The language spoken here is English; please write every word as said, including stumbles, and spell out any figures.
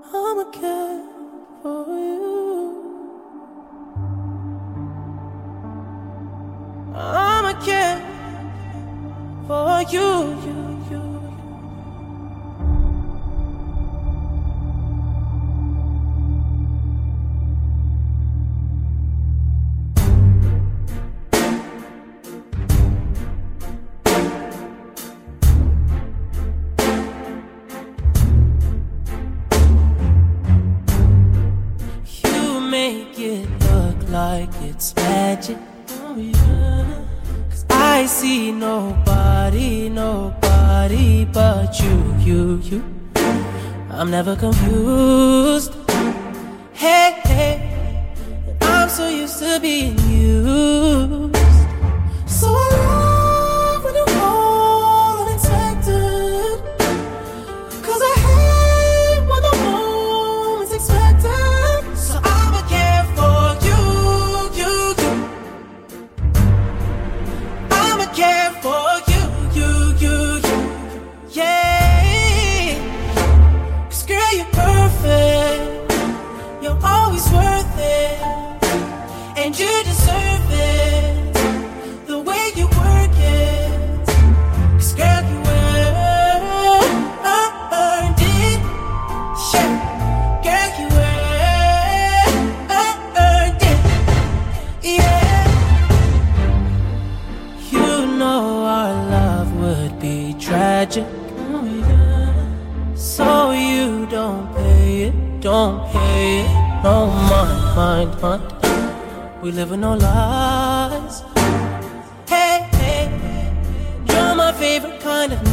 I'ma care for you. I'ma care for you, you, you. Make it look like it's magic. Oh yeah. Cause I see nobody, nobody but you, you, you. I'm never confused. Hey, hey, I'm so used to being used. So I love when you call unexpected. Cause I hate when the moment's expected. Care for you, you, you, you, yeah. Cause girl, you're perfect. You're always worth it. And you deserve it. The way you work it. Cause girl, you earned it. Yeah. Girl, you earned it. Yeah. Our love would be tragic. Oh, yeah. So you don't pay it, don't pay it. No mind, mind, mind. We live with no lies. Hey, hey, you're my favorite kind of